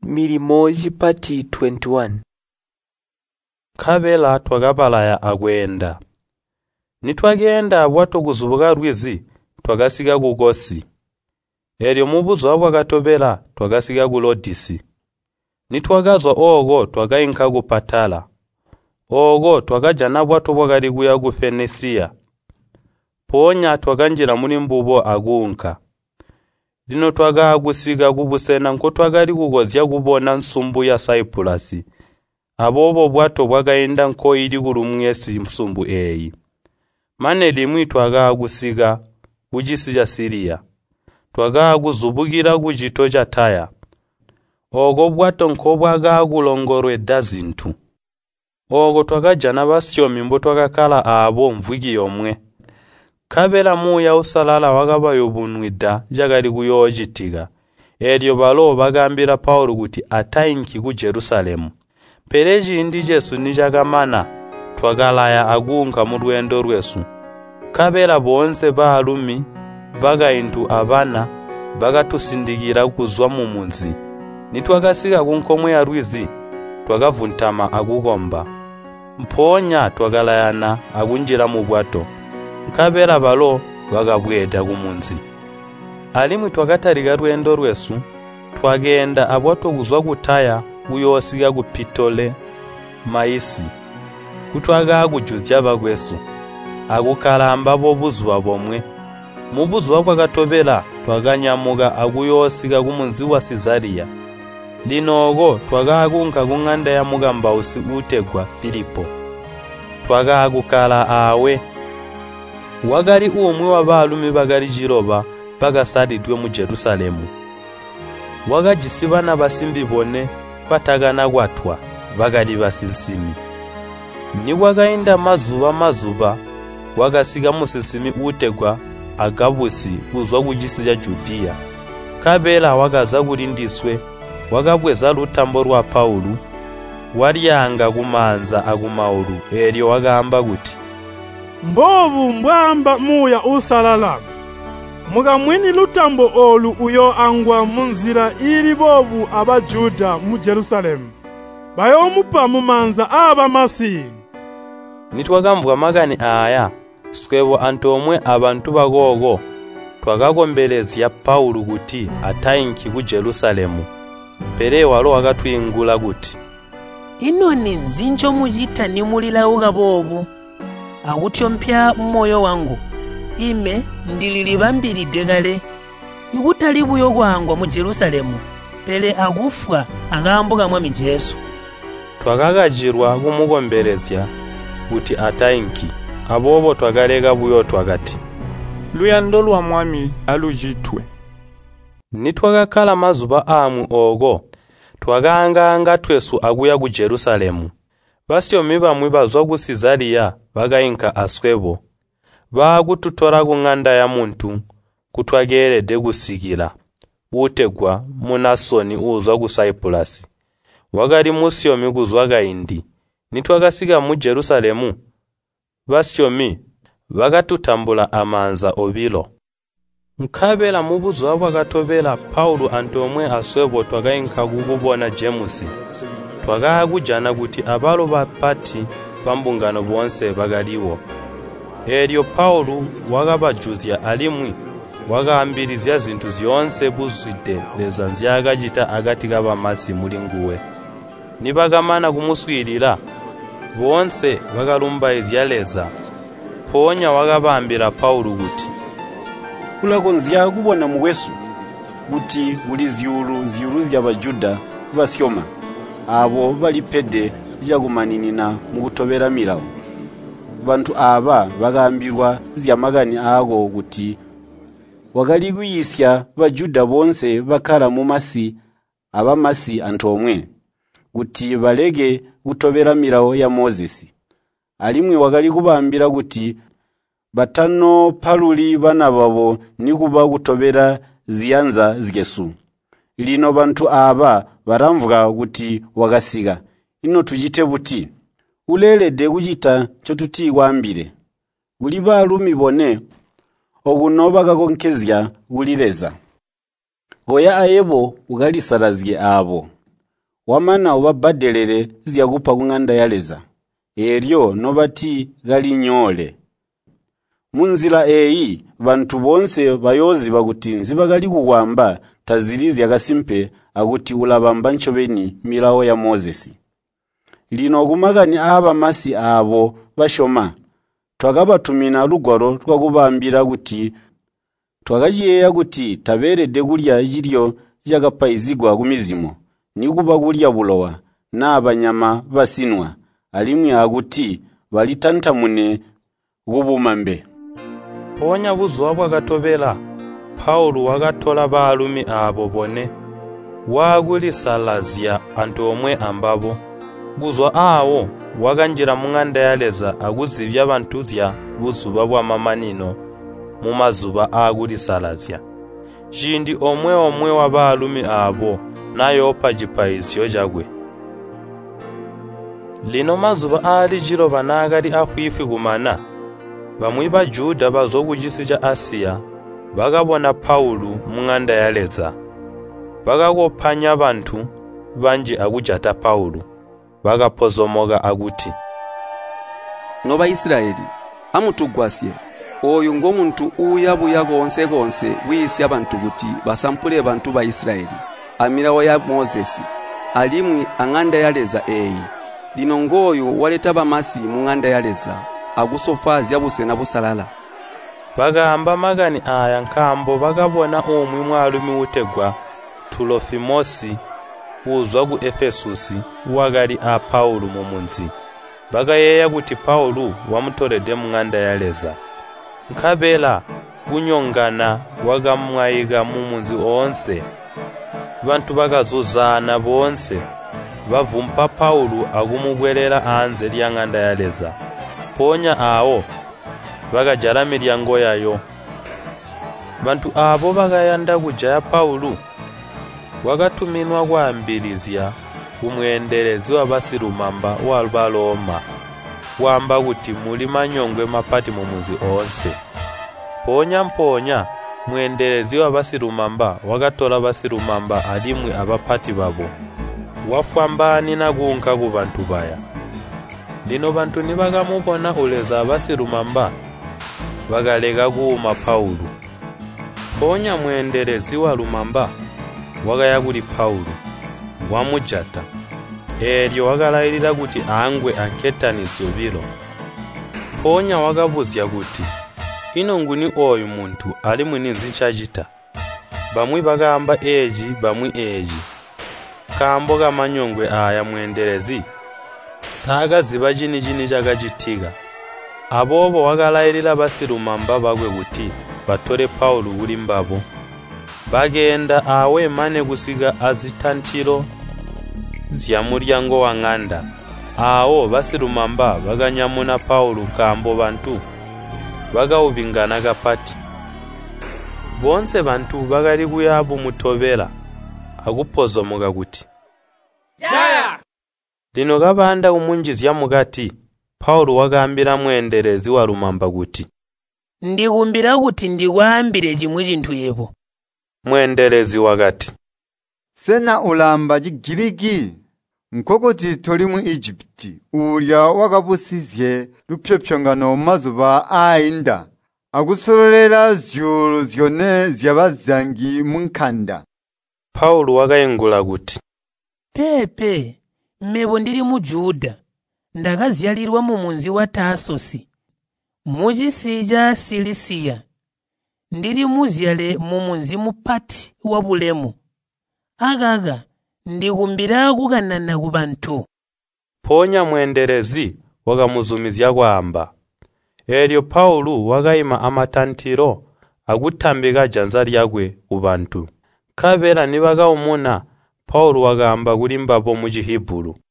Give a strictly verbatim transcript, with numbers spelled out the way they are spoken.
Milimoji pati twenty-one. Kabela twagabalaya agwenda. Nitwagenda bwato kuzubuga rwizi twagasiga kugosi. Eryo mubuzo abwagatobera twagasiga kulodisi. Nitwagazwa ogo twagayinka kupatala. Ogo twagaja na bwato bwagali kuya ku Fenisia. Ponya twaganjira muri mbubo agunka. Lino twagagusiga kubusena nko twagali kugozya kubona nsumbu ya Cyprus. Abobo bwato bwagayenda nko iri kurumwesi nsumbu eyi. Mane limwi twagagusiga kujisija Siria. Twagaguzubugira kujitoja Taya. Ogo bwato nko bwagagulongorwe dazintu. Ogo twagaja n'abasyomi mbo twagakala abo mvugi yomwe. Kabela muya usalala wagabayobunwida jagali kuyojitiga. Eryo balo bagambira Paulo kuti atayinki ku Jerusalemu. Pereji ndi Jesu nijagamana twagalaya agunka mu rwendo rwesu. Kabela bonse baalumi bagayintu abana bagatusindigira kuzwa mu munzi. Nitwagasiga kunkomwe ya rwizi twagavuntama agugomba. Mponya twagalayana agunjira mu bwato. Kabela balo bagabweda kumunzi. Alimwe twagatariga rwendo rwesu twagenda abwato kuzwa kutaya uyosiga kupitole maisi. Kutwaga kujuzya bagwesu agukalamba bo buzwa bomwe. Mu buzwa bwagatobera twaganyamuga aguyosiga kumunzi wa Caesarea. Linogo twagagunka kunganda ya mugamba usi utegwa Filipo. Twagagukala awe wagali umwe w'abalumi bagali jiroba bagasalidwe mu Jerusalemu. Wagajisibana basimbi bone batagana gwatwa bagali basinsimi. Ni wagainda mazuba mazuba wagasiga musisimi utegwa Agabusi uzwa kujisija Judea. Kabela wagaza kulindiswe wagabweza lutambo rwa Paulo waryanga kumanza agumaulu. Eryo wagamba guti mbovu mbwamba muya usalala mugamwini lutambo olu uyo angwa munzira iri bobu abajuda mu Jerusalemu bayomupa mumanza aba masi. Nitwagamvuga magani aya swebo antomwe abantu bagogo twagagombelezya Paulo guti atayinki ku Jerusalemu. Pere walo wagatwingula guti inoni nzinjo mujita ni mulila uga bobu agutyo mpya moyo wangu ime ndililibambili degale yugutali buyo gwango mu Jerusalemu pele agufwa agambuga mwami Jesu. Twagagajirwa kumugombelezya guti atayinki abobo twagalega buyo twagati luyando lwa mwami alujitwe. Nitwagakala mazuba amu ogo twaganganga twesu aguya ku Jerusalemu. Basyomi bamwe bazwa ku Caesarea bagayinka aswebo bagututora kunganda ya muntu kutwagerede gusigira utegwa Munasoni uzwa ku Cyprus. Wagali musyomi kuzwaga indi nitwagasiga mu Jerusalemu. Basyomi bagatutambula amanza obilo. Nkabela mubuzo abwagatobera Paulo antomwe aswebo twagayinka kugubona James. Twagagujana guti abalo bapati bambungano bonse bagaliwo. Eryo Paulo wagabajuzya alimwi wagambirizya zintu zionse buzwide leza nzyagajita agati gabamasi muri nguwe. Nibagamana kumuswirira bonse bagalumba ezyaleza. Ponya wagabambira Paulo guti ulakonzya kubona muwesu guti buli zyulu zyulu z'abajuda basyoma abo bali pede jagumaninina mu kutobera mirawo. Bantu aba bagambirwa zyamagani ago guti wagali kuyisya bajuda bonse bakala mu masi abamasi antomwe guti balege kutobera mirawo ya Moses. Alimwe wagali kubambira guti batano paluli bana babo nikuba kutobera ziyanza zgesu. Lino bantu aba baramvuga guti wagasiga ino tujite buti ulelede kujita cyo tutiwambire guli balumi bone ogunoba gakonkezya gulireza. Goya ayebo ugalisarazye abo wamana ubabadelere zyakupa kung'anda yaleza eryo nobati galinyole. Munzira eyi bantu bonse bayozi bakuti nzibagali kuwamba tazirizi yakasimpe akuti ulabamba nchobeni milawo ya Mozesi. Lino kumagani aba masi abo bashoma twakabatumina lugwaro twakubambira kuti twakajiyeya kuti taberede kulya jiryo jakapayizigwa kumizimo nikuba kulya bulowa na abanyama basinwa alimwe akuti balitantamune kubumambe. Ponya buzwa bwagatobela Paulo wakatola baalumi abo bone wagulisalazya antu omwe ambabo buzwa awo waganjira mung'anda yaleza aguzibya abantu zya buzuba bwa mamanino mu mazuba agulisalazya. Jindi omwe omwe wa baalumi abo nayo pajipayizyo jagwe. Lino mazuba ali jiro banagali afifi gumana bamwe ba Juda bazokujisija Asia bagabona Paulo mung'anda yaleza bagakopanya abantu banji agujata Paulo bagapozomoga aguti noba Israeli amutugwasye oyo ngomuntu uyabuya gonse gonse wisi abantu guti basampule bantu ba Israeli amirawo ya Mozesi alimwi ang'anda yaleza eyi lino ngoyo waleta bamasi mung'anda yaleza agusofazi yabuse na busalala. Bagamba magani aya nkambo bagabona omwe mwalumi utegwa Tulofimosi uzwa gu Efesusi wagali a Paulo mu munzi. Bagayeya guti Paulo wamutolede mung'anda yaleza. Nkabela gunyongana wagamwayiga mu munzi onse. Bantu bagazuzana bonse bavumpa Paulo agumugwerera anze lyang'anda yaleza. Ponya awo bagajala miryango yayo. Bantu abo bagayanda kujaya Paulo wagatuminwa gwambirizya umwenderezi w'abasirumamba w'Abaloma wamba guti muli manyongwe mapati mu muzi onse. Ponya mponya mwenderezi w'abasirumamba wagatola abasirumamba alimwe abapati babo wafwambani na gunka ku bantu baya. Lino bantu nibagamubona uleza abasirumamba bagalega guuma Paulo. Ponya mwenderezi wa lumamba wagayaguli Paulo wamujata eryo wagalayirira guti angwe anketanizo biro. Ponya wagabuzya guti ino nguni oyu muntu ali muninzi nchajita bamwi bagamba eji bamwi eji kamboga manyongwe aya mwenderezi taga ziba jini jini jagajitiga. Abobo wagalayirira basirumamba bagwe guti batore Paulo uri mbabo bagenda awe mane gusiga azitantiro zya muryango wa ng'anda awo basirumamba baganyamuna Paulo kambo bantu bagawubingana gapati bonse bantu bagali kuyabu mutobera agupozomoga guti jaya. Lino gabanda umunjizi ya mugati Paulo wagambira mwenderezi wa lumamba guti ndigumbira guti ndigwambire jimwe jintu yebo. Mwenderezi wagati sena ulamba jigirigi nkokoti toli mu Egypti ulya wakabusizye lupyopyongano mazuba ainda agusorolera zyulu zyone zyabazangi munkanda. Paulo wagayengula guti pepe mmebo ndiri mu Juda ndakazyalirwa mu munzi wa Tasosi mujisija Silisia ndiri muzyale mu munzi mupati wa bulemu agaga ndigumbira kuganana ku bantu. Ponya mwenderezi wagamuzumizya gwamba eryo Paulo wagayima amatantiro agutambiga janza lyagwe ku bantu. Kabera nibaga umuna Paulo wagamba guli mbabo mu Gihiburu